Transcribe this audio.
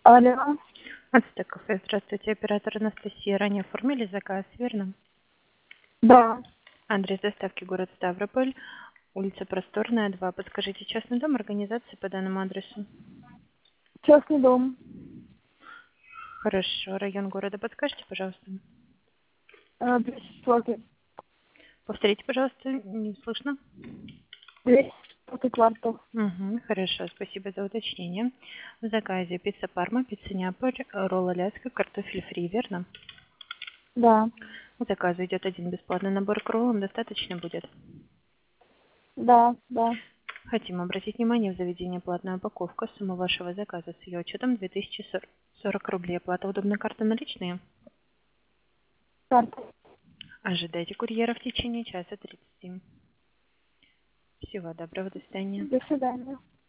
Алло. Ацтек кафе. Здравствуйте, оператор Анастасия. Ранее оформили заказ, верно? Да. Адрес доставки город Ставрополь, улица Просторная, 2. Подскажите, частный дом, организации по данному адресу? Частный дом. Хорошо. Район города подскажите, пожалуйста? 204. Повторите, пожалуйста, не слышно. 204 квартал. Угу, хорошо, спасибо за уточнение. В заказе пицца Парма, пицца Неаполь, ролл Аляска, картофель фри, верно? Да. В заказу идет один бесплатный набор к роллам, достаточно будет? Да, да. Хотим обратить внимание, в заведении платная упаковка. Сумма вашего заказа с ее учетом 2040 рублей. Оплата удобной карты наличные. Карта. Ожидайте курьера в течение часа 30. Всего доброго, до свидания. До свидания.